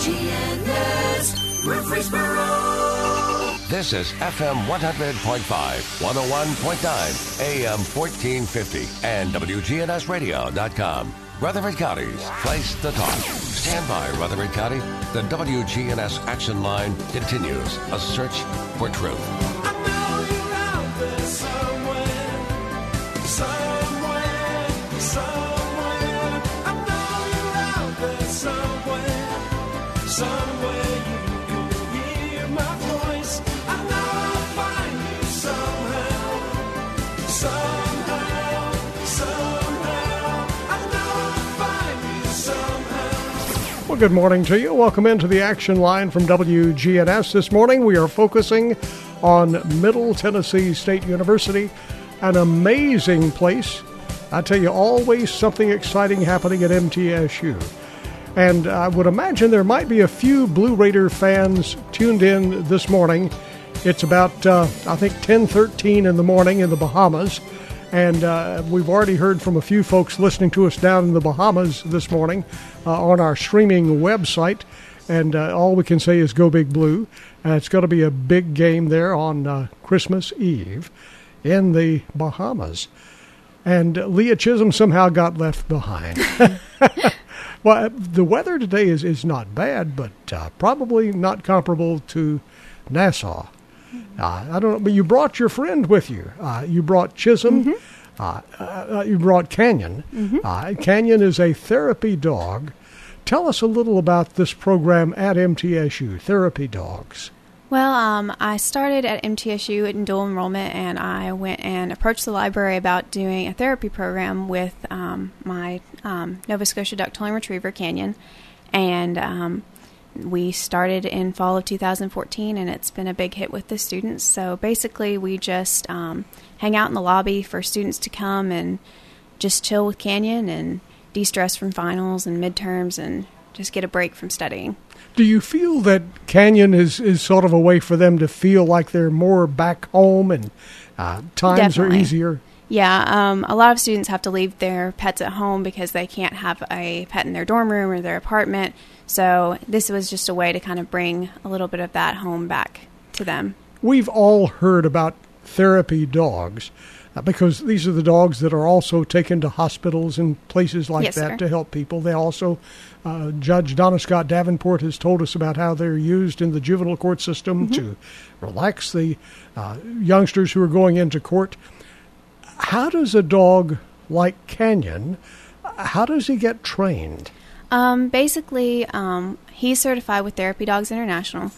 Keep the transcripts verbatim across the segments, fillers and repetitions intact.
G N S Murfreesboro. This is F M one hundred point five, one oh one point nine, A M fourteen fifty, and W G N S radio dot com. Rutherford County's place to talk. Stand by, Rutherford County. The W G N S Action Line continues. A search for truth. I know you're out there somewhere, somewhere, somewhere. I know you're out there somewhere, somewhere you can hear my voice. I know I'll find you somehow, somehow, somehow. I know I'll find you somehow. Well, good morning to you. Welcome into the Action Line from W G N S. This morning we are focusing on Middle Tennessee State University, an amazing place. I tell you, always something exciting happening at M T S U. And I would imagine there might be a few Blue Raider fans tuned in this morning. It's about, uh, I think, ten thirteen in the morning in the Bahamas. And uh, we've already heard from a few folks listening to us down in the Bahamas this morning uh, on our streaming website. And uh, all we can say is go Big Blue. Uh, it's going to be a big game there on uh, Christmas Eve in the Bahamas. And uh, Leah Chisholm somehow got left behind. Well, the weather today is, is not bad, but uh, probably not comparable to Nassau. Uh, I don't know, but you brought your friend with you. Uh, you brought Chisholm. Mm-hmm. Uh, uh, you brought Canyon. Mm-hmm. Uh, Canyon is a therapy dog. Tell us a little about this program at M T S U, Therapy Dogs. Well, um, I started at M T S U in dual enrollment, and I went and approached the library about doing a therapy program with um, my um, Nova Scotia duck-tolling retriever, Canyon. And um, we started in fall of two thousand fourteen, and it's been a big hit with the students. So basically, we just um, hang out in the lobby for students to come and just chill with Canyon and de-stress from finals and midterms and just get a break from studying. Do you feel that Canyon is, is sort of a way for them to feel like they're more back home and uh, times Definitely. are easier? Yeah, um, a lot of students have to leave their pets at home because they can't have a pet in their dorm room or their apartment. So this was just a way to kind of bring a little bit of that home back to them. We've all heard about therapy dogs uh, because these are the dogs that are also taken to hospitals and places like Yes, that sir. to help people. They also, uh, Judge Donna Scott Davenport has told us about how they're used in the juvenile court system Mm-hmm. to relax the uh, youngsters who are going into court. How does a dog like Canyon, how does he get trained? Um, basically, um, he's certified with Therapy Dogs International,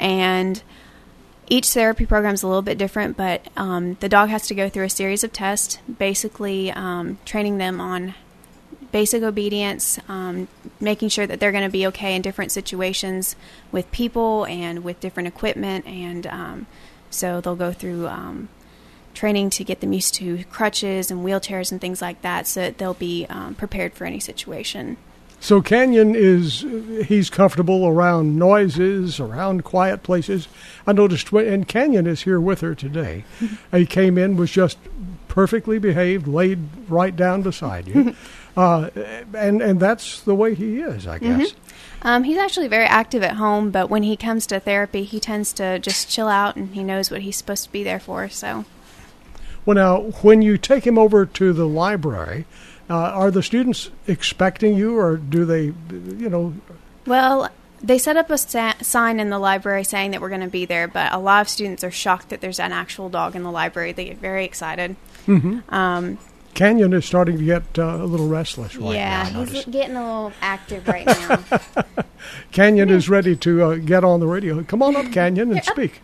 and each therapy program is a little bit different, but um, the dog has to go through a series of tests, basically um, training them on basic obedience, um, making sure that they're going to be okay in different situations with people and with different equipment, and um, so they'll go through um, training to get them used to crutches and wheelchairs and things like that, so that they'll be um, prepared for any situation. So Canyon is, he's comfortable around noises, around quiet places. I noticed, when, and Canyon is here with her today. He came in, was just perfectly behaved, laid right down beside you. uh, and, and that's the way he is, I guess. Mm-hmm. Um, he's actually very active at home, but when he comes to therapy, he tends to just chill out, and he knows what he's supposed to be there for. So, Well, now, when you take him over to the library, Uh, are the students expecting you, or do they, you know? Well, they set up a sa- sign in the library saying that we're going to be there, but a lot of students are shocked that there's an actual dog in the library. They get very excited. Mm-hmm. Um, Canyon is starting to get uh, a little restless right yeah, now. I he's notice. getting a little active right now. Canyon is ready to uh, get on the radio. Come on up, Canyon, and speak.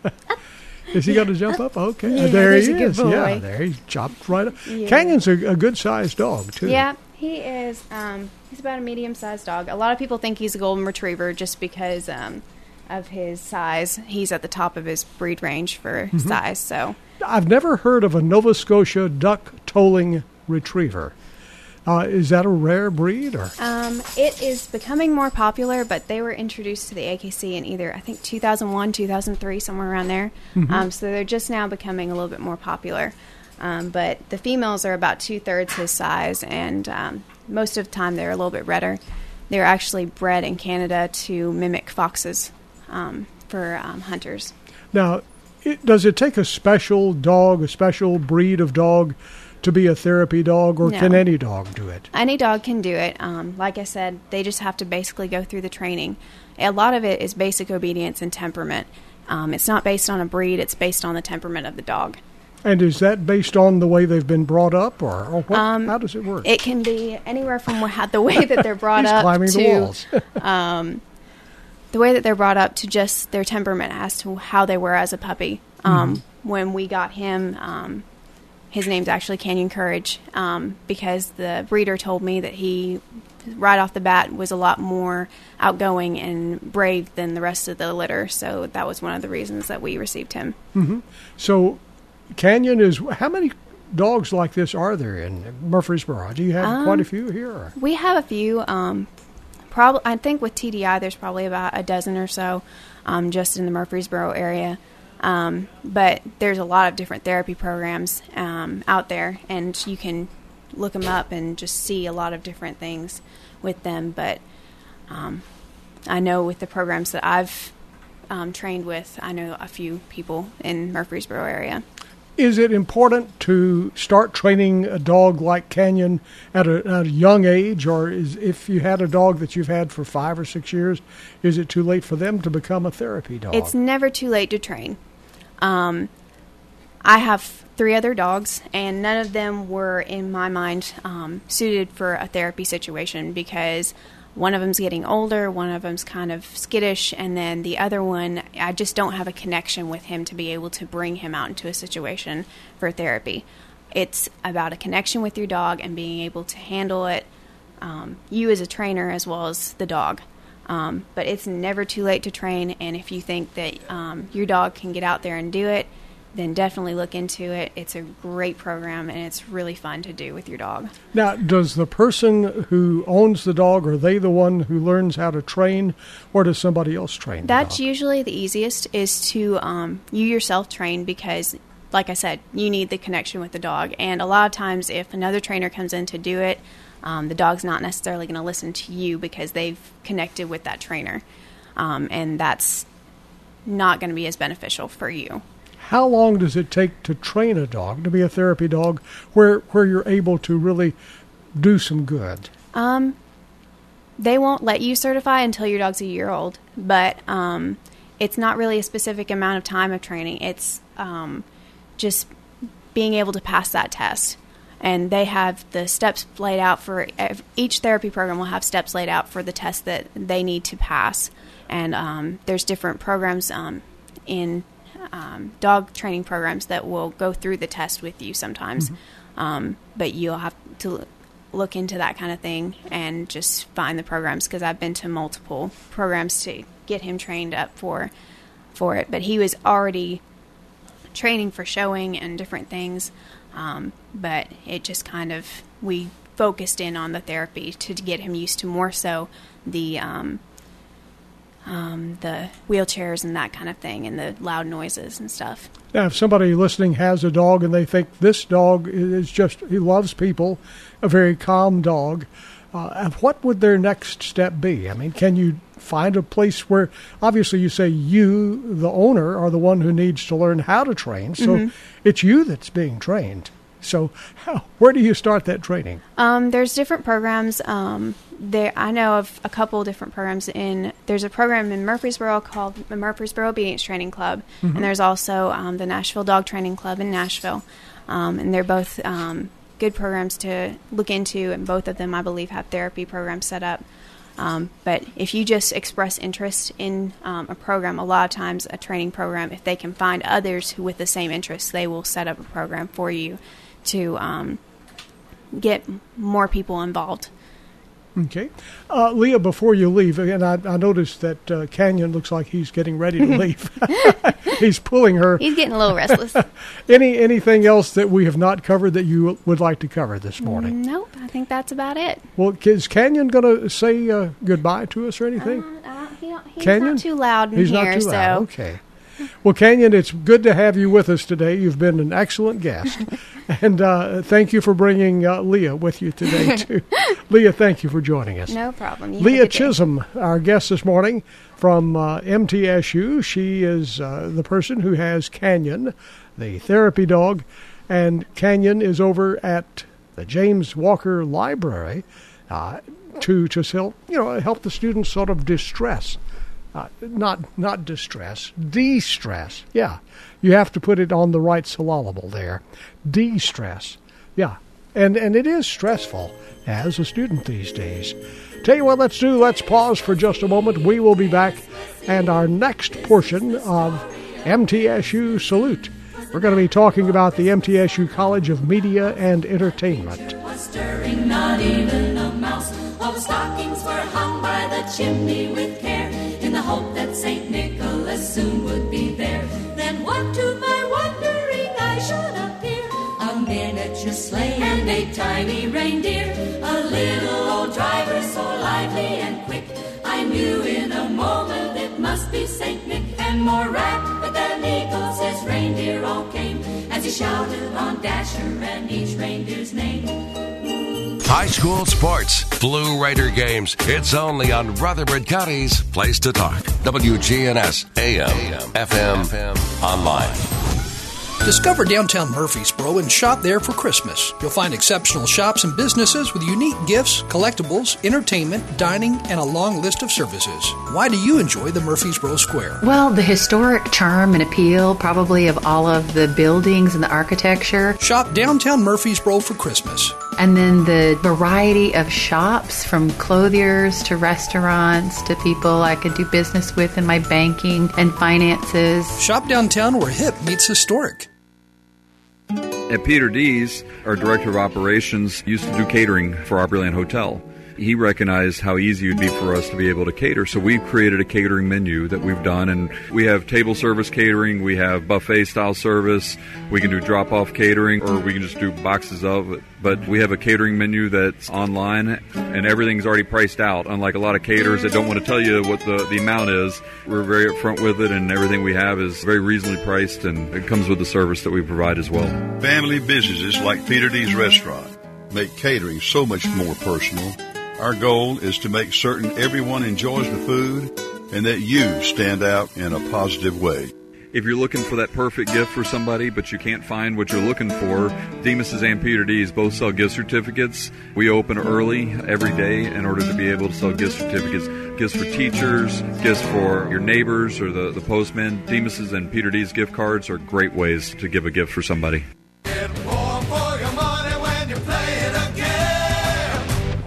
Is he going to jump up? Okay. Yeah, there he there's a good is. boy. Yeah, there he chopped right up. Yeah. Canyon's a, a good-sized dog, too. Yeah, he is. Um, he's about a medium-sized dog. A lot of people think he's a golden retriever just because um, of his size. He's at the top of his breed range for Mm-hmm. size. So I've never heard of a Nova Scotia duck-tolling retriever. Uh, is that a rare breed? Or um, it is becoming more popular, but they were introduced to the A K C in either, I think, two thousand one, two thousand three, somewhere around there. Mm-hmm. Um, so they're just now becoming a little bit more popular. Um, but the females are about two-thirds his size, and um, most of the time they're a little bit redder. they're actually bred in Canada to mimic foxes um, for um, hunters. Now, it, does it take a special dog, a special breed of dog, to be a therapy dog, or No. can any dog do it? Any dog can do it. Um, like I said, they just have to basically go through the training. A lot of it is basic obedience and temperament. Um, it's not based on a breed, it's based on the temperament of the dog. And is that based on the way they've been brought up, or, or what, Um, how does it work? It can be anywhere from wha- the way that they're brought He's up climbing to the walls. um, the way that they're brought up to just their temperament as to how they were as a puppy. Um, Mm-hmm. When we got him, um, his name's actually Canyon Courage, um, because the breeder told me that he, right off the bat, was a lot more outgoing and brave than the rest of the litter. So that was one of the reasons that we received him. So, Canyon is, how many dogs like this are there in Murfreesboro? Do you have Um, quite a few here? Or? We have a few. Um, probably, I think with T D I, there's probably about a dozen or so, um, just in the Murfreesboro area. Um, but there's a lot of different therapy programs um, out there, and you can look them up and just see a lot of different things with them. But um, I know with the programs that I've um, trained with, I know a few people in Murfreesboro area. Is it important to start training a dog like Canyon at a, at a young age, or is if you had a dog that you've had for five or six years, is it too late for them to become a therapy dog? It's never too late to train. Um, I have three other dogs, and none of them were, in my mind, um, suited for a therapy situation because one of them's getting older, one of them's kind of skittish, and then the other one, I just don't have a connection with him to be able to bring him out into a situation for therapy. It's about a connection with your dog and being able to handle it, um, you as a trainer as well as the dog. Um, but it's never too late to train, and if you think that um, your dog can get out there and do it, then definitely look into it. It's a great program, and it's really fun to do with your dog. Now, does the person who owns the dog, are they the one who learns how to train, or does somebody else train the That's dog? usually the easiest, is to um, you yourself train because, like I said, you need the connection with the dog. And a lot of times if another trainer comes in to do it, um, the dog's not necessarily going to listen to you because they've connected with that trainer. Um, and that's not going to be as beneficial for you. How long does it take to train a dog to be a therapy dog where where you're able to really do some good? Um, they won't let you certify until your dog's a year old, but um, it's not really a specific amount of time of training. It's um, just being able to pass that test. And they have the steps laid out for ev- each therapy program will have steps laid out for the test that they need to pass. And um, there's different programs um, in um, dog training programs that will go through the test with you sometimes. Um, but you'll have to look into that kind of thing and just find the programs, because I've been to multiple programs to get him trained up for for it. But he was already training for showing and different things. Um, but it just kind of, we focused in on the therapy to, to get him used to more so the um, um, the wheelchairs and that kind of thing, and the loud noises and stuff. Now, if somebody listening has a dog and they think this dog is just, he loves people, a very calm dog, uh, what would their next step be? I mean, can you find a place where, obviously you say you, the owner, are the one who needs to learn how to train, so Mm-hmm. it's you that's being trained. So how, where do you start that training? Um, there's different programs. Um, there, I know of a couple different programs. In there's a program in Murfreesboro called the Murfreesboro Obedience Training Club, and there's also um, the Nashville Dog Training Club in Nashville, um, and they're both um, good programs to look into. And both of them, I believe, have therapy programs set up. Um, but if you just express interest in um, a program, a lot of times a training program, if they can find others who with the same interests, they will set up a program for you to um, get more people involved. Okay. Uh, Leah, before you leave, and I, I noticed that uh, Canyon looks like he's getting ready to leave. He's pulling her. He's getting a little restless. Any Anything else that we have not covered that you would like to cover this morning? Nope, I think that's about it. Well, is Canyon going to say uh, goodbye to us or anything? Uh, uh, he don't- he's Canyon? not too loud in He's here, not too loud. so Okay. Well, Canyon, it's good to have you with us today. You've been an excellent guest. And uh, thank you for bringing uh, Leah with you today, too. Leah, thank you for joining us. No problem. You Leah Chisholm, our guest this morning from uh, M T S U. She is uh, the person who has Canyon, the therapy dog. And Canyon is over at the James Walker Library uh, to just help, you know, help the students sort of distress. Uh, not not distress, de-stress. Yeah, you have to put it on the right syllable there. De-stress. Yeah, and, and it is stressful as a student these days. Tell you what, let's do, let's pause for just a moment. We will be back, and our next portion of M T S U Salute. We're going to be talking about the M T S U College of Media and Entertainment. Stirring, not even a mouse. All the stockings were hung by the chimney with care, in the hope that Saint Nicholas soon would be there. Then what to my wondering eye should appear? A miniature sleigh and a tiny reindeer, a little old driver so lively and quick. I knew in a moment it must be Saint Nick, and more rapid than eagles his reindeer all came, as he shouted on Dasher and each reindeer's name. High school sports, Blue Raider games. It's only on Rutherford County's Place to Talk. W G N S, A M, F M, online. Discover downtown Murfreesboro and shop there for Christmas. You'll find exceptional shops and businesses with unique gifts, collectibles, entertainment, dining, and a long list of services. Why do you enjoy the Murfreesboro Square? Well, the historic charm and appeal, probably, of all of the buildings and the architecture. Shop downtown Murfreesboro for Christmas. And then the variety of shops, from clothiers to restaurants to people I could do business with in my banking and finances. Shop downtown where hip meets historic. At Peter D's, our director of operations used to do catering for Opryland Hotel. He recognized how easy it would be for us to be able to cater, so we've created a catering menu that we've done, and we have table service catering, we have buffet-style service, we can do drop-off catering, or we can just do boxes of it. But we have a catering menu that's online, and everything's already priced out, unlike a lot of caterers that don't want to tell you what the, the amount is. We're very upfront with it, and everything we have is very reasonably priced, and it comes with the service that we provide as well. Family businesses like Peter D's Restaurant make catering so much more personal. Our goal is to make certain everyone enjoys the food and that you stand out in a positive way. If you're looking for that perfect gift for somebody, but you can't find what you're looking for, Demas's and Peter D's both sell gift certificates. We open early every day in order to be able to sell gift certificates. Gifts for teachers, gifts for your neighbors or the, the postman. Demas's and Peter D's gift cards are great ways to give a gift for somebody. Get more for your money when you play it again.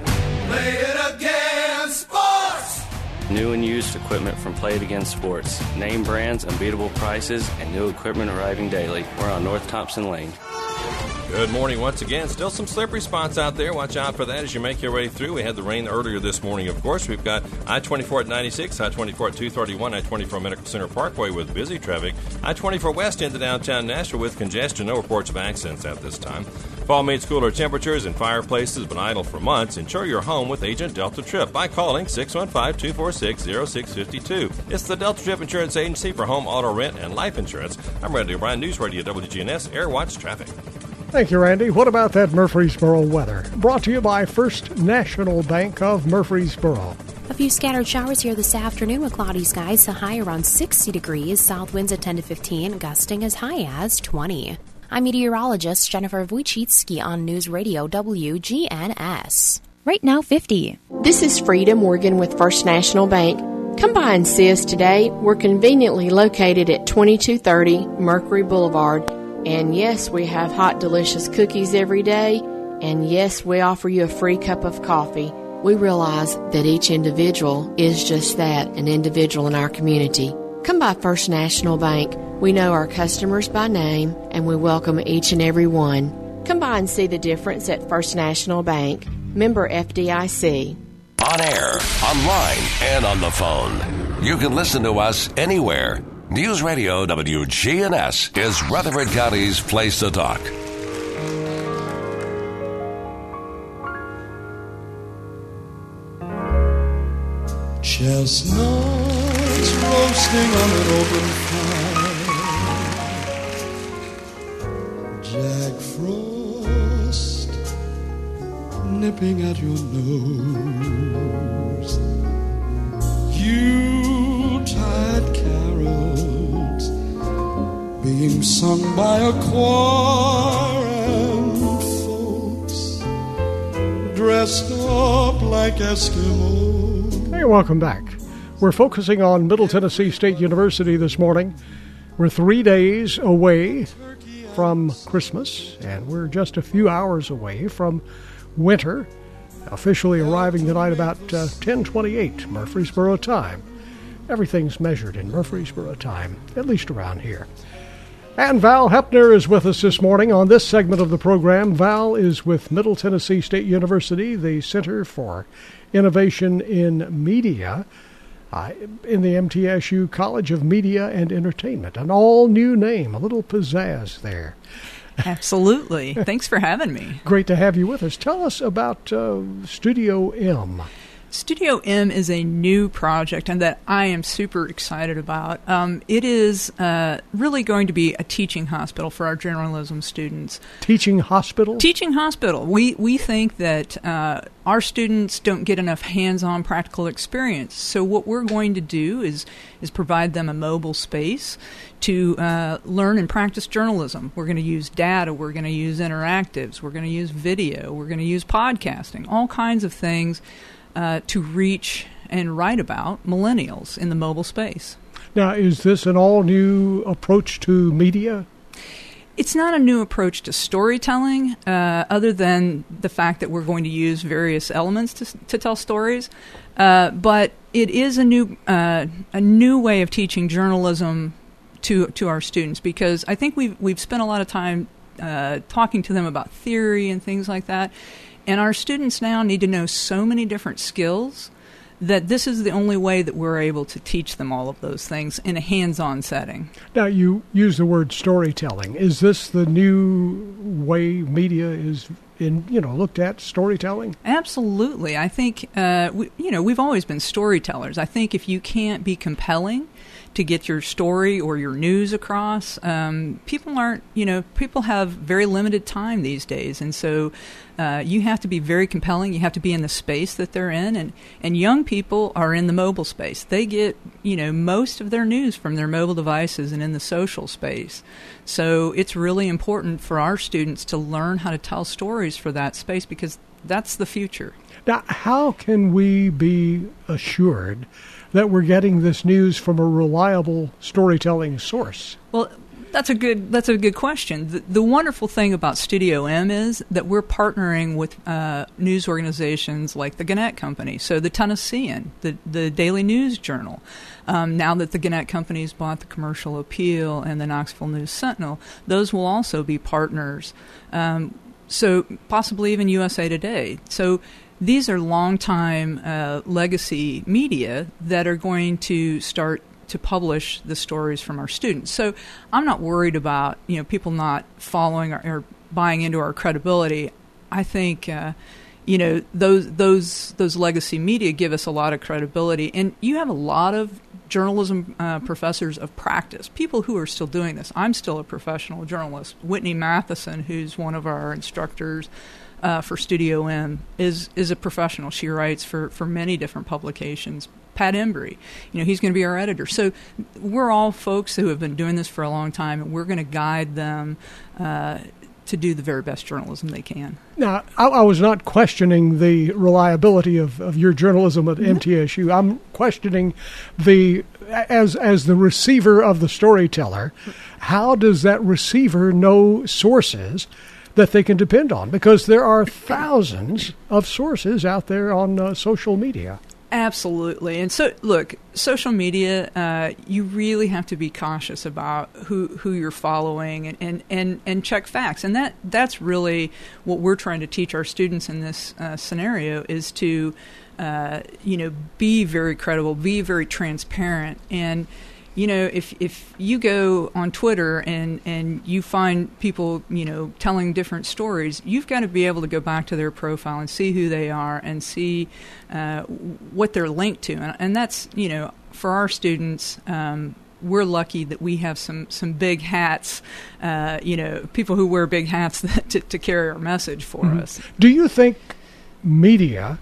Play it again, sports. New and used equipment from Play It Again Sports. Name brands, unbeatable prices, and new equipment arriving daily. We're on North Thompson Lane. Good morning once again. Still some slippery spots out there. Watch out for that as you make your way through. We had the rain earlier this morning, of course. We've got I twenty-four at ninety-six, I twenty-four at two thirty-one, I twenty-four Medical Center Parkway with busy traffic, I twenty-four west into downtown Nashville with congestion. No reports of accidents at this time. Fall means cooler temperatures and fireplaces been idle for months. Ensure your home with Agent Delta Trip by calling six one five, two four six, zero six five two. It's the Delta Trip Insurance Agency for home, auto, rent, and life insurance. I'm Randy O'Brien, News Radio W G N S, Air Watch Traffic. Thank you, Randy. What about that Murfreesboro weather? Brought to you by First National Bank of Murfreesboro. A few scattered showers here this afternoon with cloudy skies, a high around sixty degrees, south winds at ten to fifteen, gusting as high as twenty. I'm meteorologist Jennifer Wojcicki on News Radio W G N S. Right now, fifty. This is Frida Morgan with First National Bank. Come by and see us today. We're conveniently located at twenty-two thirty Mercury Boulevard. And yes, we have hot, delicious cookies every day. And yes, we offer you a free cup of coffee. We realize that each individual is just that, an individual in our community. Come by First National Bank. We know our customers by name, and we welcome each and every one. Come by and see the difference at First National Bank. Member F D I C. On air, online, and on the phone. You can listen to us anywhere. News Radio W G N S is Rutherford County's Place to Talk. Chestnuts roasting on an open fire. like frost nipping at your nose. Yuletide carols being sung by a choir and folks dressed up like Eskimos. Hey, welcome back. We're focusing on Middle Tennessee State University this morning. We're three days away from Christmas, and we're just a few hours away from winter, officially arriving tonight about uh, ten twenty-eight Murfreesboro time. Everything's measured in Murfreesboro time, at least around here. And Val Hepner is with us this morning on this segment of the program. Val is with Middle Tennessee State University, the Center for Innovation in Media, uh, in the M T S U College of Media and Entertainment. An all-new name, a little pizzazz there. Absolutely. Thanks for having me. Great to have you with us. Tell us about uh, Studio M. Studio M is a new project and that I am super excited about. Um, it is uh, really going to be a teaching hospital for our journalism students. Teaching hospital? Teaching hospital. We we think that uh, our students don't get enough hands-on practical experience. So what we're going to do is is provide them a mobile space to uh, learn and practice journalism. We're going to use data. We're going to use interactives. We're going to use video. We're going to use podcasting. All kinds of things Uh, to reach and write about millennials in the mobile space. Now, is this an all-new approach to media? It's not a new approach to storytelling, uh, other than the fact that we're going to use various elements to, to tell stories. Uh, but it is a new uh, a new way of teaching journalism to to our students, because I think we've we've spent a lot of time uh, talking to them about theory and things like that. And our students now need to know so many different skills that this is the only way that we're able to teach them all of those things in a hands-on setting. Now, you use the word storytelling. Is this the new way media is in, you know, looked at, storytelling? Absolutely. I think, uh, we, you know, we've always been storytellers. I think if you can't be compelling to get your story or your news across, um, people aren't, you know, people have very limited time these days. And so uh, you have to be very compelling. You have to be in the space that they're in. And, and young people are in the mobile space. They get, you know, most of their news from their mobile devices and in the social space. So it's really important for our students to learn how to tell stories for that space, because that's the future. Now, how can we be assured that we're getting this news from a reliable storytelling source? Well, that's a good that's a good question. The, the wonderful thing about Studio M is that we're partnering with uh, news organizations like the Gannett Company, so the Tennessean, the the Daily News Journal. Um, now that the Gannett Company's bought the Commercial Appeal and the Knoxville News Sentinel, those will also be partners. Um, so possibly even U S A Today. So these are long-time uh, legacy media that are going to start to publish the stories from our students. So I'm not worried about, you know, people not following or, or buying into our credibility. I think, uh, you know, those those those legacy media give us a lot of credibility. And you have a lot of journalism uh, professors of practice, people who are still doing this. I'm still a professional journalist. Whitney Matheson, who's one of our instructors Uh, for Studio M, is is a professional. She writes for, for many different publications. Pat Embry, you know, he's going to be our editor. So we're all folks who have been doing this for a long time, and we're going to guide them uh, to do the very best journalism they can. Now, I, I was not questioning the reliability of, of your journalism at M T S U. I'm questioning the as as the receiver of the storyteller. How does that receiver know sources that they can depend on? Because there are thousands of sources out there on uh, social media. Absolutely. And so, look, social media, uh, you really have to be cautious about who, who you're following and, and, and, and check facts. And that that's really what we're trying to teach our students in this uh, scenario, is to, uh, you know, be very credible, be very transparent. And you know, if if you go on Twitter and, and you find people, you know, telling different stories, you've got to be able to go back to their profile and see who they are and see uh, what they're linked to. And, and that's, you know, for our students, um, we're lucky that we have some some big hats, uh, you know, people who wear big hats to, to carry our message for mm-hmm. us. Do you think media?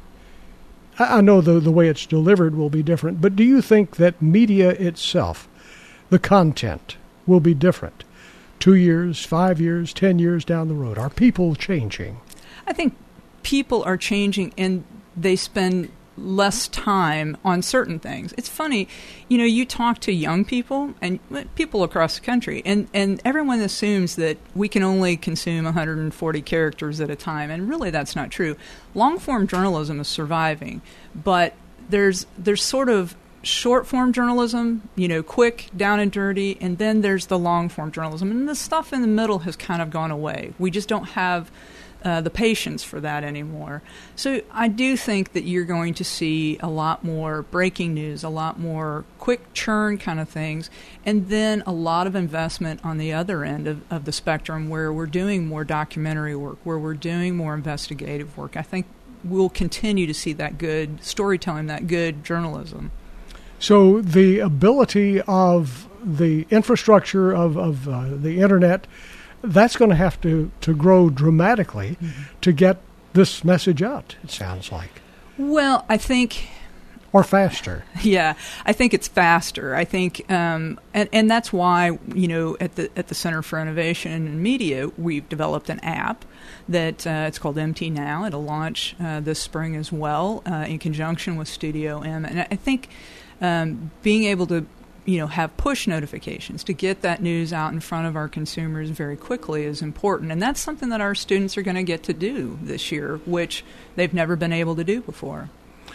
I know the the way it's delivered will be different, but do you think that media itself, the content, will be different two years, five years, ten years down the road? Are people changing? I think people are changing, and they spend less time on certain things. It's funny, you know, you talk to young people and people across the country, and, and everyone assumes that we can only consume one hundred forty characters at a time, and really that's not true. Long-form journalism is surviving, but there's there's sort of short-form journalism, you know, quick, down and dirty, and then there's the long-form journalism, and the stuff in the middle has kind of gone away. We just don't have Uh, the patience for that anymore. So I do think that you're going to see a lot more breaking news, a lot more quick churn kind of things, and then a lot of investment on the other end of, of the spectrum where we're doing more documentary work, where we're doing more investigative work. I think we'll continue to see that good storytelling, that good journalism. So the ability of the infrastructure of, of uh, the Internet, that's going to have to, to grow dramatically mm-hmm. to get this message out, it sounds like. Well, I think... Or faster. Yeah, I think it's faster. I think, um, and, and that's why, you know, at the at the Center for Innovation and Media, we've developed an app that uh, it's called M T Now. It'll launch uh, this spring as well uh, in conjunction with Studio M. And I think um, being able to you know, have push notifications to get that news out in front of our consumers very quickly is important. And that's something that our students are going to get to do this year, which they've never been able to do before.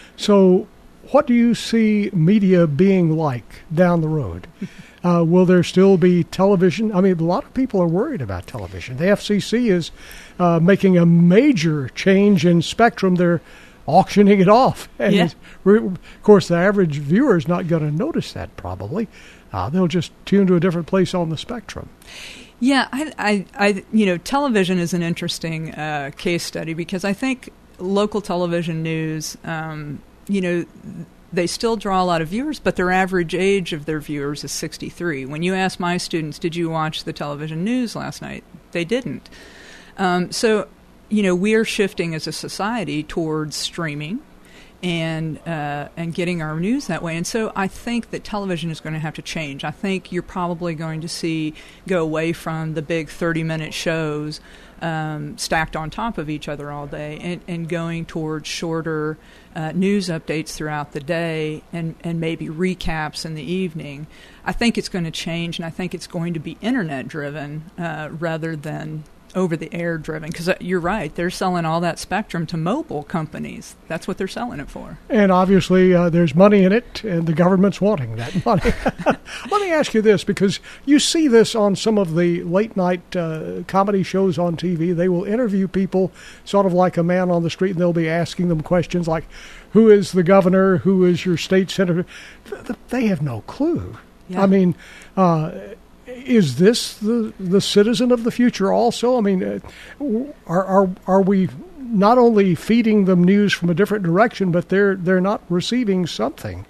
So what do you see media being like down the road? uh, will there still be television? I mean, a lot of people are worried about television. The F C C is uh, making a major change in spectrum. They're auctioning it off. And yeah. Of course, the average viewer is not going to notice that probably. Uh, they'll just tune to a different place on the spectrum. Yeah, I, I, I you know, television is an interesting uh, case study because I think local television news, um, you know, they still draw a lot of viewers, but their average age of their viewers is sixty-three. When you ask my students, did you watch the television news last night? They didn't. Um, so... You know, we are shifting as a society towards streaming and uh, and getting our news that way. And so I think that television is going to have to change. I think you're probably going to see go away from the big thirty-minute shows um, stacked on top of each other all day and, and going towards shorter uh, news updates throughout the day and, and maybe recaps in the evening. I think it's going to change, and I think it's going to be Internet-driven uh, rather than over-the-air driven, because you're right, they're selling all that spectrum to mobile companies. That's what they're selling it for. And obviously uh, there's money in it, and the government's wanting that money. Let me ask you this, because you see this on some of the late-night uh, comedy shows on T V. They will interview people sort of like a man on the street, and they'll be asking them questions like, who is the governor, who is your state senator? They have no clue. Yeah. I mean... Uh, Is this the, the citizen of the future also? I mean, uh, are, are are we not only feeding them news from a different direction, but they're they're not receiving something?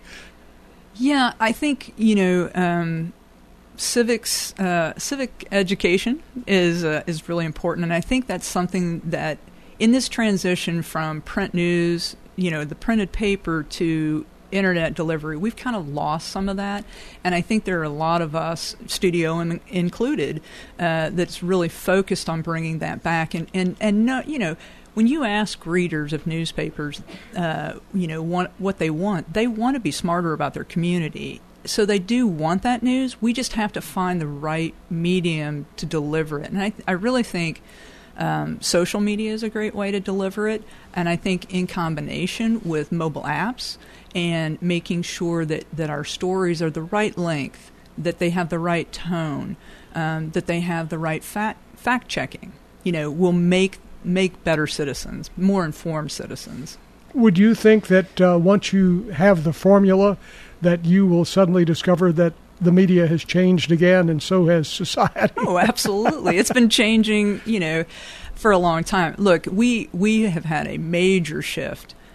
Yeah, I think, you know, um, civics, uh, civic education is uh, is really important, and I think that's something that in this transition from print news, you know, the printed paper to Internet delivery, we've kind of lost some of that, and I think there are a lot of us, Studio in, included, uh, that's really focused on bringing that back. And and and no, you know, when you ask readers of newspapers, uh, you know, want, what they want, they want to be smarter about their community. So they do want that news. We just have to find the right medium to deliver it, and I I really think. Um, social media is a great way to deliver it, and I think in combination with mobile apps and making sure that, that our stories are the right length, that they have the right tone, um, that they have the right fact fact checking, you know, will make make better citizens, more informed citizens. Would you think that uh, once you have the formula, that you will suddenly discover that the media has changed again, and so has society? Oh, absolutely. It's been changing, you know, for a long time. Look, we we have had a major shift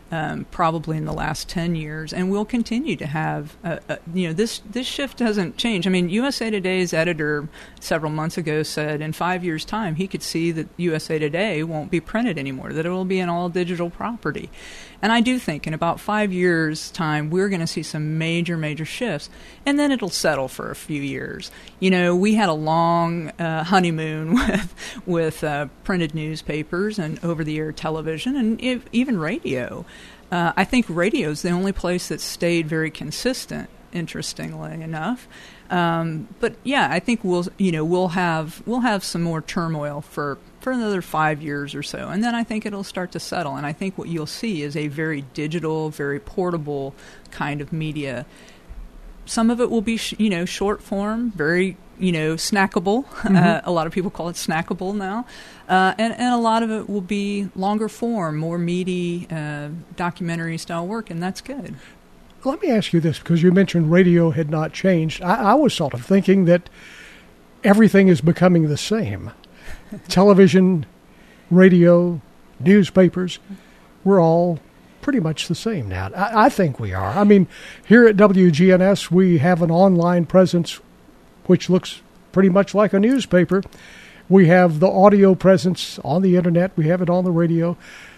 um, probably in the last ten years, and we'll continue to have, a, a, you know, this, this shift doesn't change. I mean, U S A Today's editor several months ago said in five years' time he could see that U S A Today won't be printed anymore, that it will be an all-digital property. And I do think in about five years' time, we're going to see some major, major shifts, and then it'll settle for a few years. You know, we had a long uh, honeymoon with with uh, printed newspapers and over-the-air television and if, even radio. Uh, I think radio is the only place that stayed very consistent, interestingly enough. Um, but yeah, I think we'll you know we'll have we'll have some more turmoil for. for another five years or so. And then I think it'll start to settle. And I think what you'll see is a very digital, very portable kind of media. Some of it will be, sh- you know, short form, very, you know, snackable. Mm-hmm. Uh, a lot of people call it snackable now. Uh, and, and a lot of it will be longer form, more meaty, uh, documentary style work. And that's good. Let me ask you this, because you mentioned radio had not changed. I, I was sort of thinking that everything is becoming the same. Television, radio, newspapers, we're all pretty much the same now. I, I think we are. I mean, here at W G N S, we have an online presence which looks pretty much like a newspaper. We have the audio presence on the internet. We have it on the radio.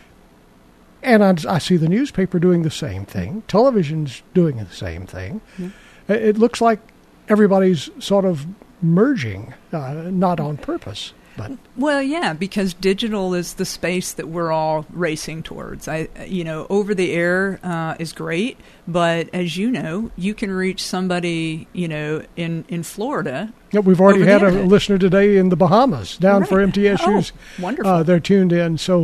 And I, I see the newspaper doing the same thing. Television's doing the same thing. Yeah. It looks like everybody's sort of merging, uh, not on purpose. But. Well, yeah, because digital is the space that we're all racing towards. I, you know, over the air uh, is great, but as you know, you can reach somebody, you know, in, in Florida. Yeah, we've already had a listener today in the Bahamas down right. for M T S U's. Oh, wonderful. Uh, they're tuned in, so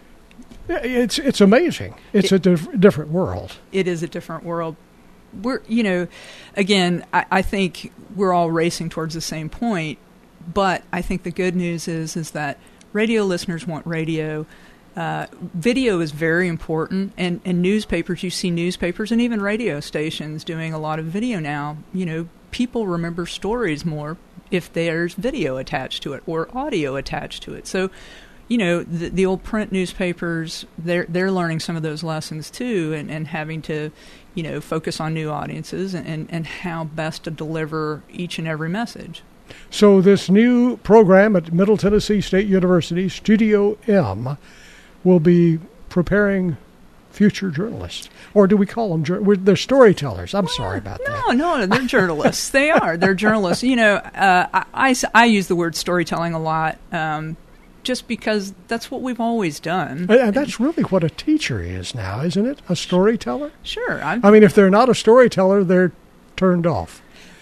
it's it's amazing. It's it, a diff- different world. It is a different world. We're, you know, again, I, I think we're all racing towards the same point. But I think the good news is is that radio listeners want radio. Uh, video is very important, and, and newspapers, you see newspapers and even radio stations doing a lot of video now. You know, people remember stories more if there's video attached to it or audio attached to it. So, you know, the, the old print newspapers, they're, they're learning some of those lessons too, and, and having to, you know, focus on new audiences and, and, and how best to deliver each and every message. So this new program at Middle Tennessee State University, Studio M, will be preparing future journalists. Or do we call them journalists? They're storytellers. I'm well, sorry about no, that. No, no, they're journalists. They are. They're journalists. You know, uh, I, I, I use the word storytelling a lot um, just because that's what we've always done. And that's really what a teacher is now, isn't it? A storyteller? Sure. I'm, I mean, if they're not a storyteller, they're turned off.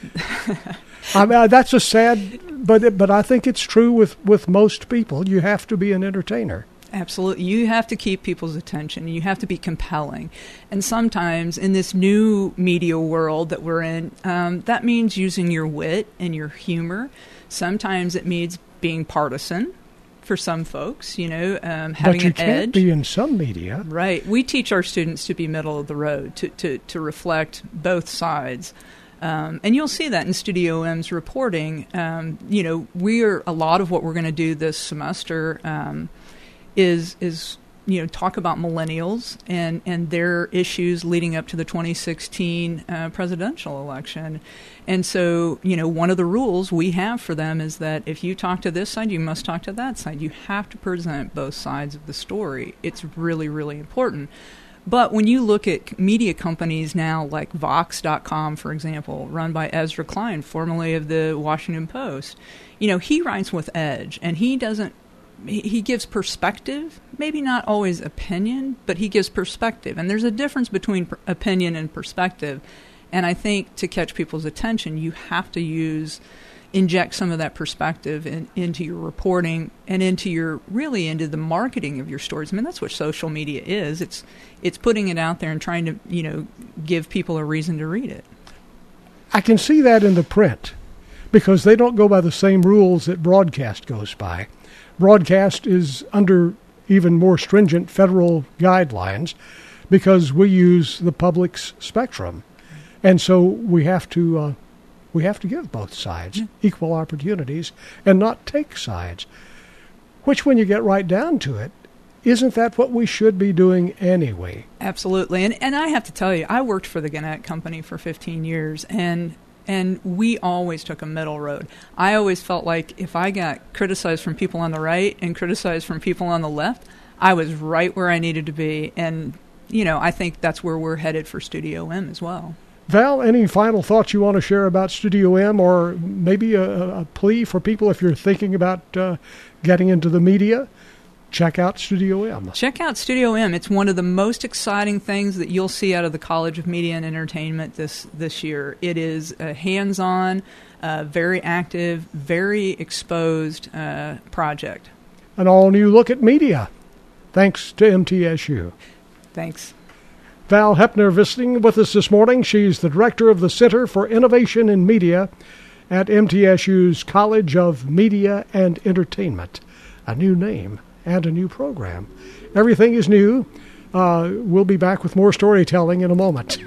I mean, that's a sad, but but I think it's true with, with most people. You have to be an entertainer. Absolutely. You have to keep people's attention. You have to be compelling. And sometimes in this new media world that we're in, um, that means using your wit and your humor. Sometimes it means being partisan for some folks, you know, um, having but you an can't edge. Be in some media. Right. We teach our students to be middle of the road, to, to, to reflect both sides. Um, and you'll see that in Studio M's reporting. Um, you know, we are a lot of what we're going to do this semester um, is is you know talk about millennials and, and their issues leading up to the twenty sixteen uh, presidential election. And so, you know, one of the rules we have for them is that if you talk to this side, you must talk to that side. You have to present both sides of the story. It's really, really important. But when you look at media companies now, like Vox dot com, for example, run by Ezra Klein, formerly of the Washington Post, you know, he writes with edge, and he doesn't, he, he gives perspective, maybe not always opinion, but he gives perspective. And there's a difference between per- opinion and perspective. And I think to catch people's attention, you have to use, inject some of that perspective in, into your reporting and into your, really into the marketing of your stories. I mean, that's what social media is. It's it's putting it out there and trying to, you know, give people a reason to read it. I can see that in the print because they don't go by the same rules that broadcast goes by. Broadcast is under even more stringent federal guidelines because we use the public's spectrum. And so we have to uh, we have to give both sides yeah. equal opportunities and not take sides, which when you get right down to it, isn't that what we should be doing anyway? Absolutely. And and I have to tell you, I worked for the Gannett Company for fifteen years, and and we always took a middle road. I always felt like if I got criticized from people on the right and criticized from people on the left, I was right where I needed to be. And, you know, I think that's where we're headed for Studio M as well. Val, any final thoughts you want to share about Studio M, or maybe a, a plea for people if you're thinking about uh, getting into the media? Check out Studio M. Check out Studio M. It's one of the most exciting things that you'll see out of the College of Media and Entertainment this, this year. It is a hands-on, uh, very active, very exposed uh, project. An all-new look at media, thanks to M T S U. Thanks. Val Hepner visiting with us this morning. She's the director of the Center for Innovation in Media at M T S U's College of Media and Entertainment. A new name and a new program. Everything is new. Uh, we'll be back with more storytelling in a moment.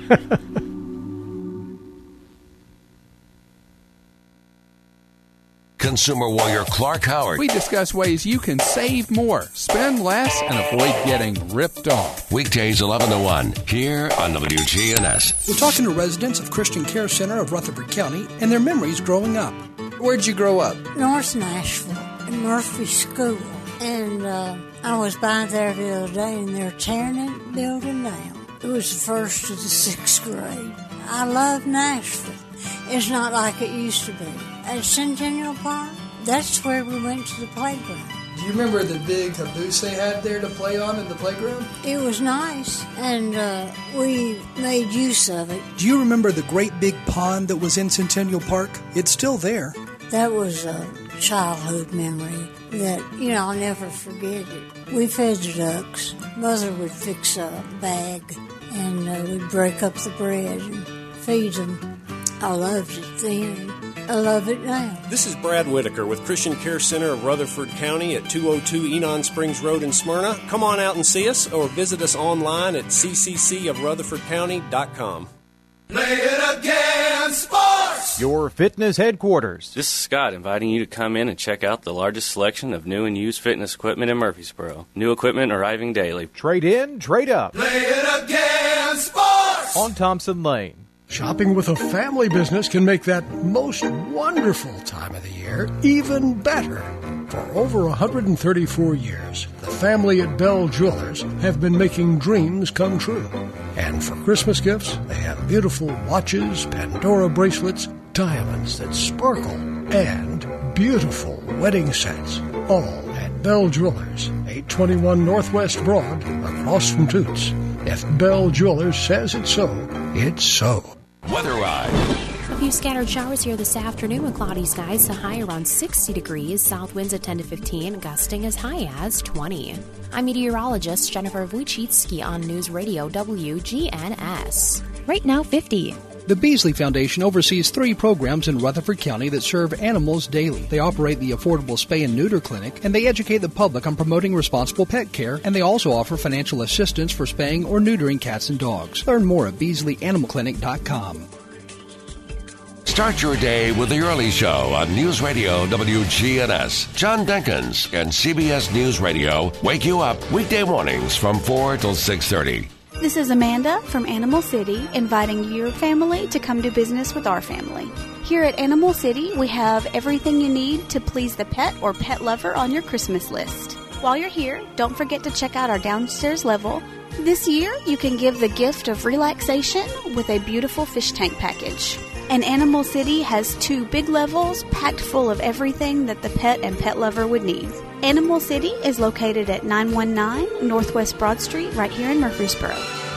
Consumer warrior Clark Howard. We discuss ways you can save more, spend less, and avoid getting ripped off. Weekdays eleven to one, here on W G N S. We're talking to residents of Christian Care Center of Rutherford County and their memories growing up. Where'd you grow up? North Nashville, in Murphy School. And uh, I was by there the other day, and they're tearing that building down. It was the first to the sixth grade. I love Nashville. It's not like it used to be. At Centennial Park, that's where we went to the playground. Do you remember the big caboose they had there to play on in the playground? It was nice, and uh, we made use of it. Do you remember the great big pond that was in Centennial Park? It's still there. That was a childhood memory that, you know, I'll never forget it. We fed the ducks. Mother would fix a bag, and uh, we'd break up the bread and feed them. I loved it then. I love it now. This is Brad Whitaker with Christian Care Center of Rutherford County at two oh two Enon Springs Road in Smyrna. Come on out and see us, or visit us online at c c c of rutherford county dot com. Play it again, sports! Your fitness headquarters. This is Scott inviting you to come in and check out the largest selection of new and used fitness equipment in Murfreesboro. New equipment arriving daily. Trade in, trade up. Play it again, sports! On Thompson Lane. Shopping with a family business can make that most wonderful time of the year even better. For over one hundred thirty-four years, the family at Bell Jewelers have been making dreams come true. And for Christmas gifts, they have beautiful watches, Pandora bracelets, diamonds that sparkle, and beautiful wedding sets. All at Bell Jewelers, eight twenty-one Northwest Broad, across from Toots. If Bell Jewelers says it's so, it's so. Weather Ride. A few scattered showers here this afternoon with cloudy skies, the high around sixty degrees, south winds at ten to fifteen, gusting as high as twenty. I'm meteorologist Jennifer Wojcicki on News Radio W G N S. Right now, fifty. The Beasley Foundation oversees three programs in Rutherford County that serve animals daily. They operate the Affordable Spay and Neuter Clinic, and they educate the public on promoting responsible pet care, and they also offer financial assistance for spaying or neutering cats and dogs. Learn more at beasley animal clinic dot com. Start your day with the early show on News Radio W G N S. John Denkins and C B S News Radio wake you up weekday mornings from four till six thirty. This is Amanda from Animal City, inviting your family to come do business with our family. Here at Animal City, we have everything you need to please the pet or pet lover on your Christmas list. While you're here, don't forget to check out our downstairs level. This year, you can give the gift of relaxation with a beautiful fish tank package. And Animal City has two big levels packed full of everything that the pet and pet lover would need. Animal City is located at nine one nine Northwest Broad Street right here in Murfreesboro.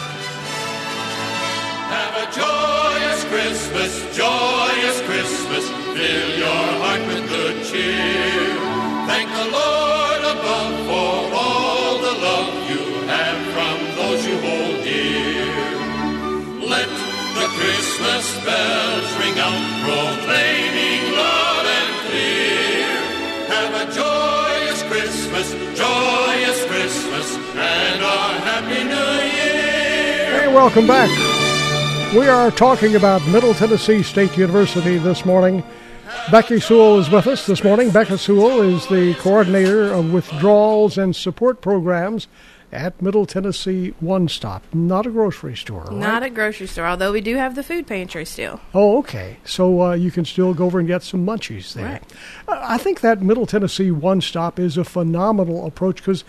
Have a joyous Christmas, joyous Christmas. Fill your heart with good cheer. Thank the Lord above for all the love you have from those you hold dear. Let the Christmas bells ring out, proclaiming loud and clear. Have a joyous Christmas, joyous Christmas, and a Happy New Year. Hey, welcome back. We are talking about Middle Tennessee State University this morning Becky Sewell is with us this morning. Becca Sewell is the coordinator of withdrawals and support programs at Middle Tennessee One Stop. Not a grocery store, right? Not a grocery store, although we do have the food pantry still. Oh, okay. So uh, you can still go over and get some munchies there. Right. Uh, I think that Middle Tennessee One Stop is a phenomenal approach because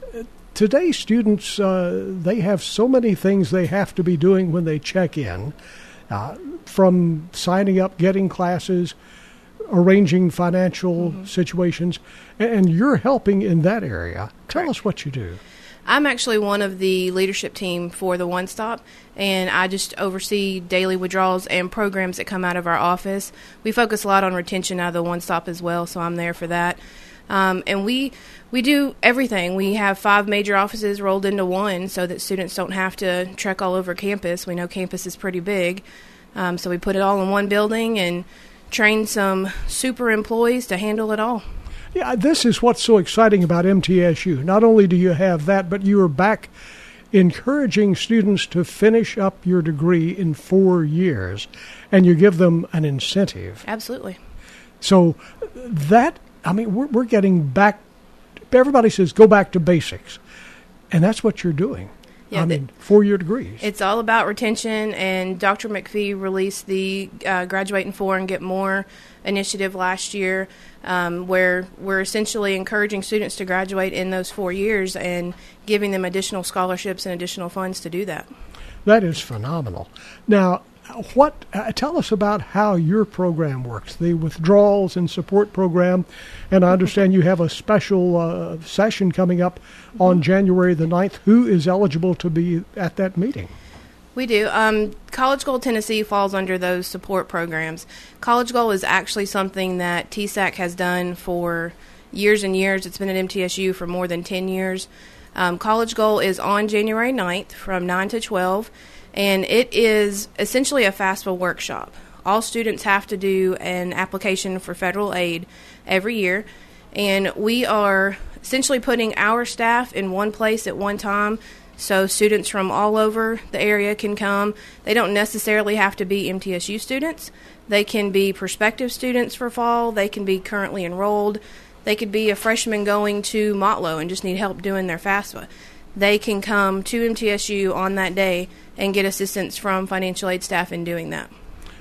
today students, uh, they have so many things they have to be doing when they check in, uh, from signing up, getting classes, arranging financial mm-hmm. situations, and you're helping in that area. Tell Correct. us what you do. I'm actually one of the leadership team for the One Stop, and I just oversee daily withdrawals and programs that come out of our office. We focus a lot on retention out of the One Stop as well, so I'm there for that. Um, and we we do everything. We have five major offices rolled into one so that students don't have to trek all over campus. We know campus is pretty big, um, so we put it all in one building and train some super employees to handle it all. Yeah, this is what's so exciting about M T S U. Not only do you have that, but you are back encouraging students to finish up your degree in four years, and you give them an incentive. Absolutely. So that, I mean, we're, we're getting back, everybody says go back to basics, and that's what you're doing. Yeah, I mean, four-year degrees. It's all about retention, and Doctor McPhee released the uh, Graduate in Four and Get More initiative last year, um, where we're essentially encouraging students to graduate in those four years and giving them additional scholarships and additional funds to do that. That is phenomenal. Now, what? Uh, tell us about how your program works, the withdrawals and support program. And I understand you have a special uh, session coming up on January the ninth. Who is eligible to be at that meeting? We do. Um, College Goal Tennessee falls under those support programs. College Goal is actually something that T S A C has done for years and years. It's been at M T S U for more than ten years. Um, College Goal is on January ninth from nine to twelve. And it is essentially a FAFSA workshop. All students have to do an application for federal aid every year. And we are essentially putting our staff in one place at one time so students from all over the area can come. They don't necessarily have to be M T S U students. They can be prospective students for fall. They can be currently enrolled. They could be a freshman going to Motlow and just need help doing their FAFSA. They can come to M T S U on that day and get assistance from financial aid staff in doing that.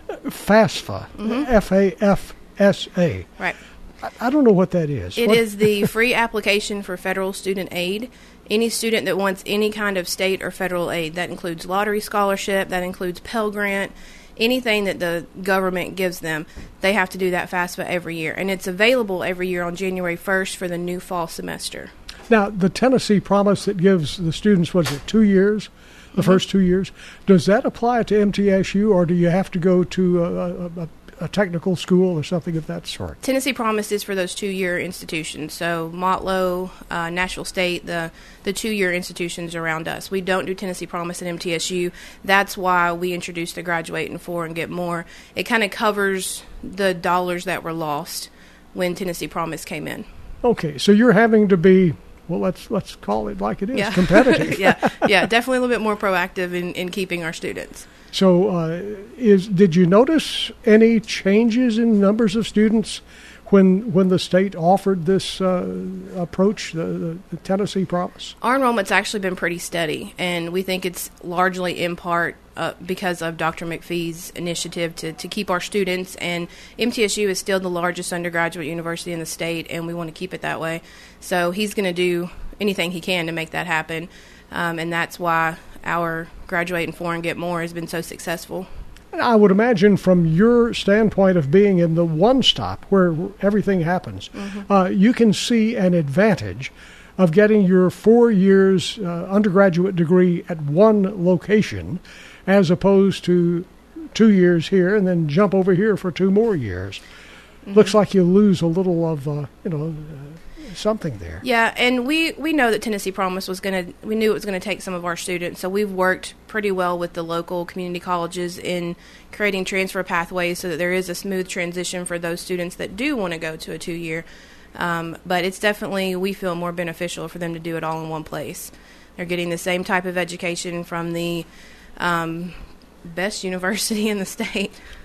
FAFSA, mm-hmm. F A F S A. Right. I, I don't know what that is. It what? is the free application for federal student aid. Any student that wants any kind of state or federal aid, that includes lottery scholarship, that includes Pell Grant, anything that the government gives them, they have to do that FAFSA every year. And it's available every year on January first for the new fall semester. Now, the Tennessee Promise that gives the students, what is it, two years, the mm-hmm. first two years, does that apply to M T S U, or do you have to go to a, a, a technical school or something of that sort? Tennessee Promise is for those two-year institutions. So Motlow, uh, Nashville State, the, the two-year institutions around us. We don't do Tennessee Promise at M T S U. That's why we introduced the Graduate in Four and Get More. It kind of covers the dollars that were lost when Tennessee Promise came in. Okay, so you're having to be... Well, let's let's call it like it is, yeah. competitive. yeah, yeah, definitely a little bit more proactive in, in keeping our students. So, uh, is did you notice any changes in numbers of students when when the state offered this uh, approach, the, the, the Tennessee Promise? Our enrollment's actually been pretty steady, and we think it's largely in part uh, because of Doctor McPhee's initiative to, to keep our students, and M T S U is still the largest undergraduate university in the state, and we want to keep it that way. So he's going to do anything he can to make that happen, um, and that's why our Graduate in Four and Get More has been so successful. I would imagine from your standpoint of being in the one stop where everything happens, mm-hmm. uh, you can see an advantage of getting your four years uh, undergraduate degree at one location as opposed to two years here and then jump over here for two more years. Mm-hmm. Looks like you lose a little of, uh, you know, uh, something there. Yeah, and we, we know that Tennessee Promise was going to, we knew it was going to take some of our students, so we've worked pretty well with the local community colleges in creating transfer pathways so that there is a smooth transition for those students that do want to go to a two-year. Um, but it's definitely, we feel, more beneficial for them to do it all in one place. They're getting the same type of education from the um, best university in the state.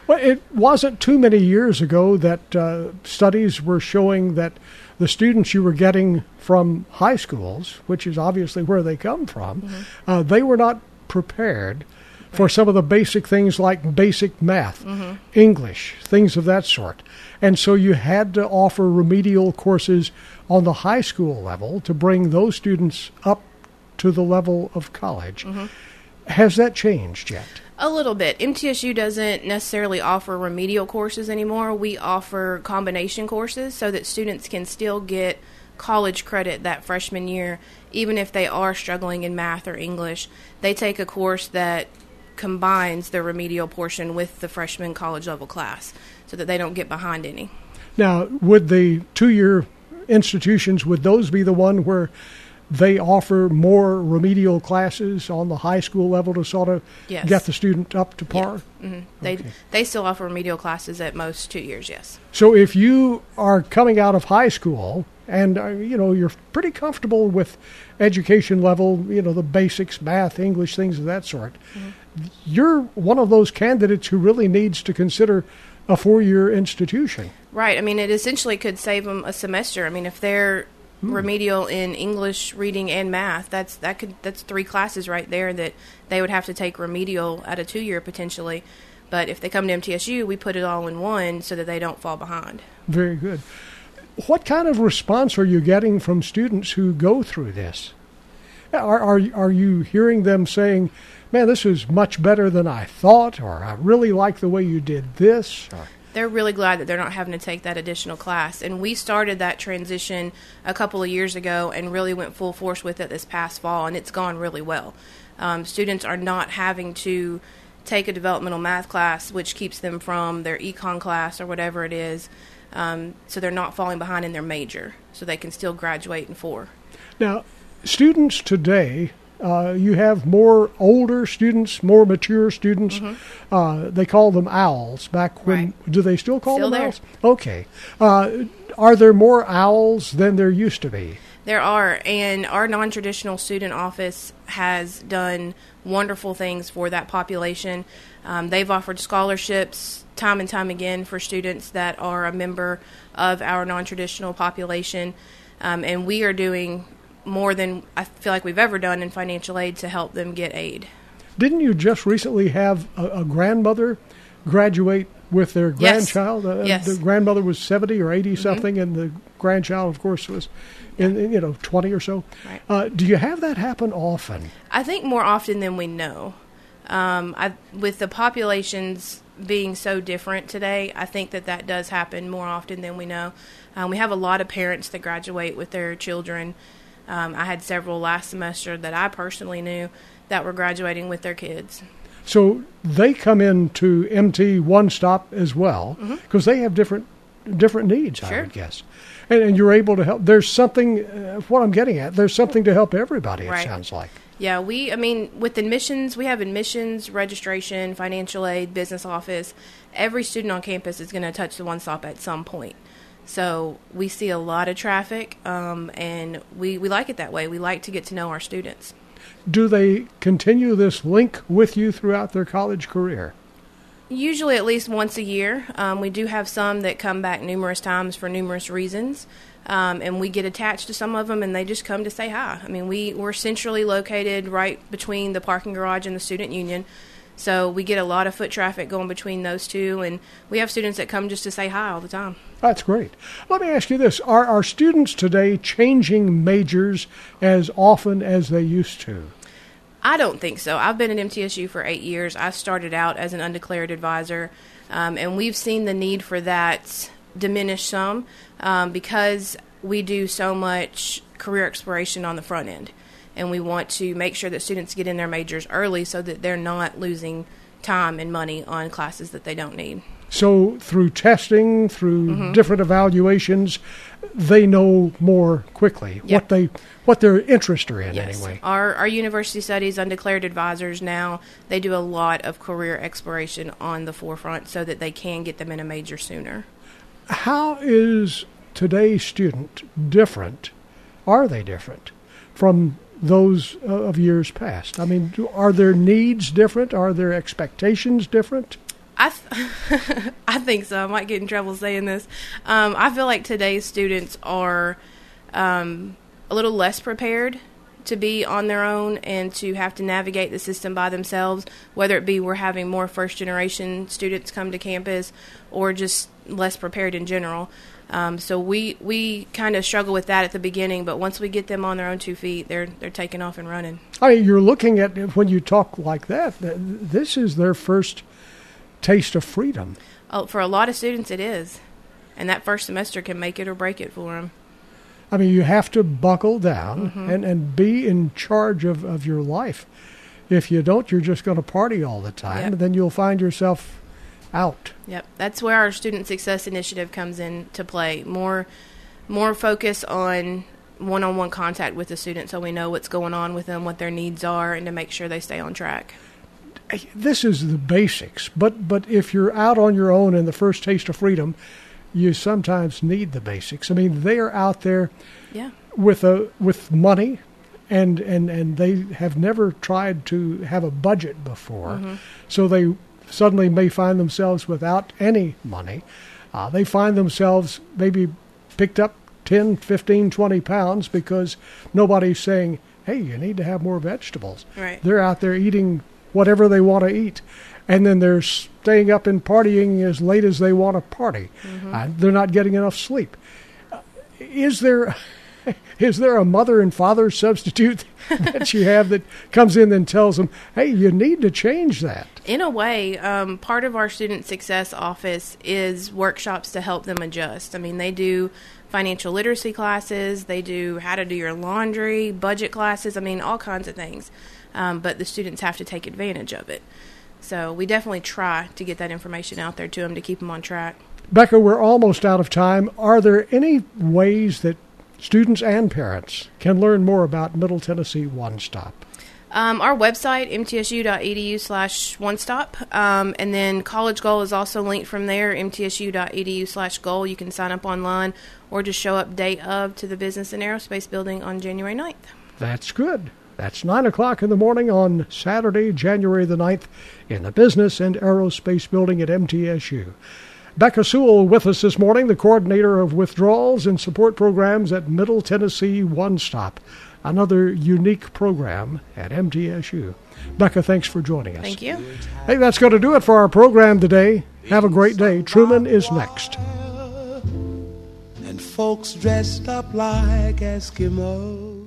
Well, it wasn't too many years ago that uh, studies were showing that the students you were getting from high schools, which is obviously where they come from, mm-hmm. uh, they were not prepared right. for some of the basic things like basic math, mm-hmm. English, things of that sort. And so you had to offer remedial courses on the high school level to bring those students up to the level of college. Mm-hmm. Has that changed yet? A little bit. M T S U doesn't necessarily offer remedial courses anymore. We offer combination courses so that students can still get college credit that freshman year, even if they are struggling in math or English. They take a course that combines the remedial portion with the freshman college level class so that they don't get behind any. Now, would the two-year institutions, would those be the one where they offer more remedial classes on the high school level to sort of yes. get the student up to par? Yeah. Mm-hmm. They okay. they still offer remedial classes at most two years, yes. So if you are coming out of high school and, uh, you know, you're pretty comfortable with education level, you know, the basics, math, English, things of that sort, mm-hmm. you're one of those candidates who really needs to consider a four-year institution. Right. I mean, it essentially could save them a semester. I mean, if they're Hmm. remedial in English, reading, and math, that's that could that's three classes right there that they would have to take remedial at a two-year potentially. But if they come to M T S U, we put it all in one so that they don't fall behind. Very good. What kind of response are you getting from students who go through this? Are are, are you hearing them saying, man, this is much better than I thought, or I really like the way you did this? Or they're really glad that they're not having to take that additional class. And we started that transition a couple of years ago and really went full force with it this past fall, and it's gone really well. Um, students are not having to take a developmental math class, which keeps them from their econ class or whatever it is, um, so they're not falling behind in their major, so they can still graduate in four. Now, students today, Uh, you have more older students, more mature students. Mm-hmm. Uh, they call them owls. Back when, right. do they still call still them there. owls? Okay. Uh, are there more owls than there used to be? There are, and our non-traditional student office has done wonderful things for that population. Um, they've offered scholarships time and time again for students that are a member of our non-traditional population, um, and we are doing more than I feel like we've ever done in financial aid to help them get aid. Didn't you just recently have a, a grandmother graduate with their grandchild? Yes. Uh, yes. The grandmother was seventy or eighty mm-hmm. something, and the grandchild, of course, was in, in you know twenty or so. Right. Uh, do you have that happen often? I think more often than we know. Um, I, with the populations being so different today, I think that that does happen more often than we know. Um, we have a lot of parents that graduate with their children. Um, I had several last semester that I personally knew that were graduating with their kids. So they come into M T One Stop as well, because mm-hmm. they have different different needs, sure. I would guess. And, and you're able to help. There's something, uh, what I'm getting at, there's something to help everybody, it right. sounds like. Yeah, we, I mean, with admissions, we have admissions, registration, financial aid, business office. Every student on campus is going to touch the One Stop at some point. So we see a lot of traffic, um, and we, we like it that way. We like to get to know our students. Do they continue this link with you throughout their college career? Usually at least once a year. Um, we do have some that come back numerous times for numerous reasons, um, and we get attached to some of them, and they just come to say hi. I mean, we, we're centrally located right between the parking garage and the student union. So we get a lot of foot traffic going between those two, and we have students that come just to say hi all the time. That's great. Let me ask you this. Are our students today changing majors as often as they used to? I don't think so. I've been at M T S U for eight years. I started out as an undeclared advisor, um, and we've seen the need for that diminish some um, because we do so much career exploration on the front end. And we want to make sure that students get in their majors early so that they're not losing time and money on classes that they don't need. So through testing, through mm-hmm. different evaluations, they know more quickly yep. what they what their interests are in yes. anyway. Our, our university studies undeclared advisors now, they do a lot of career exploration on the forefront so that they can get them in a major sooner. How is today's student different? Are they different from those uh, of years past? I mean, do, are their needs different? Are their expectations different? I th- I think so. I might get in trouble saying this. Um, I feel like today's students are um, a little less prepared to be on their own and to have to navigate the system by themselves, whether it be we're having more first-generation students come to campus or just less prepared in general. Um, so we we kind of struggle with that at the beginning, but once we get them on their own two feet, they're they're taking off and running. I mean, you're looking at, when you talk like that, this is their first taste of freedom. Oh, for a lot of students, it is. And that first semester can make it or break it for them. I mean, you have to buckle down Mhm. and, and be in charge of, of your life. If you don't, you're just going to party all the time, Yep. and then you'll find yourself out. Yep, that's where our Student Success Initiative comes into play. More, more focus on one-on-one contact with the student so we know what's going on with them, what their needs are, and to make sure they stay on track. This is the basics, but but if you're out on your own in the first taste of freedom, you sometimes need the basics. I mean, they are out there Yeah. with a with money, and and and they have never tried to have a budget before, Mhm. so they suddenly may find themselves without any money. Uh, they find themselves maybe picked up ten, fifteen, twenty pounds because nobody's saying, hey, you need to have more vegetables. Right. They're out there eating whatever they want to eat, and then they're staying up and partying as late as they want to party. Mhm. Uh, they're not getting enough sleep. Uh, is there is there a mother and father substitute that you have that comes in and tells them, hey, you need to change that? In a way, um, part of our Student Success Office is workshops to help them adjust. I mean, they do financial literacy classes, they do how to do your laundry, budget classes, I mean, all kinds of things. Um, but the students have to take advantage of it. So we definitely try to get that information out there to them to keep them on track. Becca, we're almost out of time. Are there any ways that students and parents can learn more about Middle Tennessee One Stop? Um, our website, m t s u dot e d u slash one stop, um, and then College Goal is also linked from there, m t s u dot e d u slash goal. You can sign up online or just show up day of to the Business and Aerospace Building on January ninth. That's good. That's nine o'clock in the morning on Saturday, January the ninth, in the Business and Aerospace Building at M T S U. Becca Sewell with us this morning, the coordinator of withdrawals and support programs at Middle Tennessee One Stop, another unique program at M T S U. Becca, thanks for joining us. Thank you. Hey, that's going to do it for our program today. Have a great day. Truman is next. And folks dressed up like Eskimos.